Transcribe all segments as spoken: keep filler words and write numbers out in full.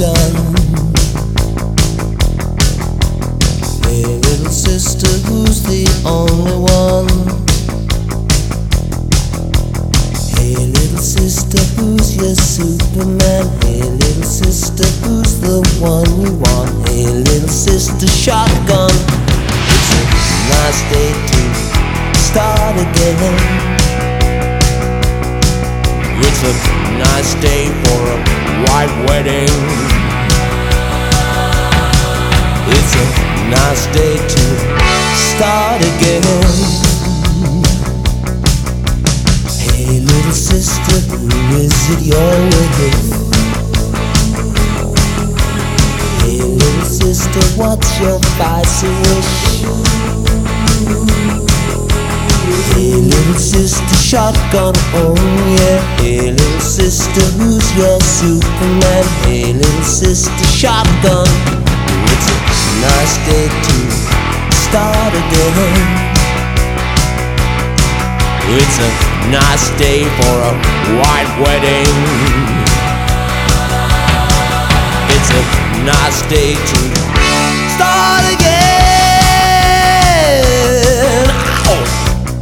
shotgun. Hey little sister, who's the only one? Hey little sister, who's your Superman? Hey little sister, who's the one you want? Hey little sister, shotgun. It's a nice day to start again. It's a nice day for a white wedding. It's a nice day to start again. Hey little sister, who is it you're with? Hey little sister, what's your spicy wish? Hey little sister, shotgun, oh yeah. Hey little sister, who's your Superman? Hey little sister, shotgun. It's a nice day to start again. It's a nice day for a white wedding. It's a nice day to start again. Ow!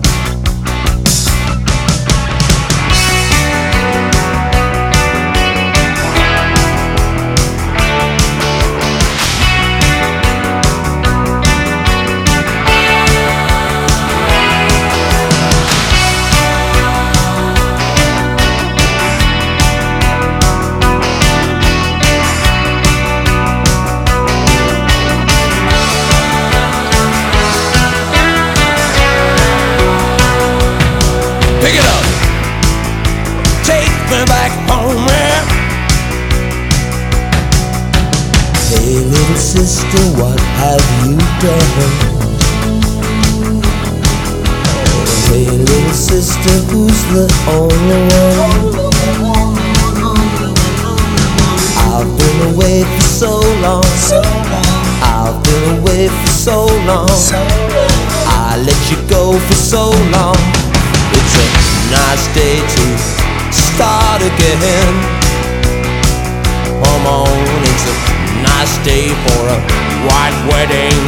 Pick it up, take me back home, man. Hey little sister, what have you done? Hey little sister, who's the only one? I've been away for so long. I've been away for so long. I let you go for so long. It's a nice day to start again. Come on, it's a nice day for a white wedding.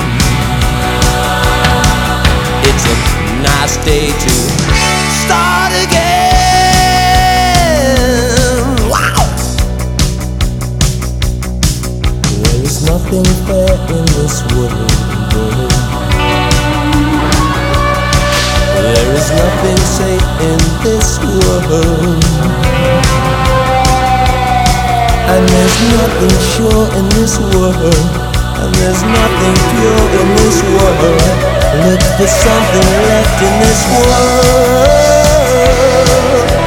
It's a nice day to start again. Wow! There is nothing fair in this world. There is nothing safe in this world, and there's nothing sure in this world, and there's nothing pure in this world. Look for something left in this world.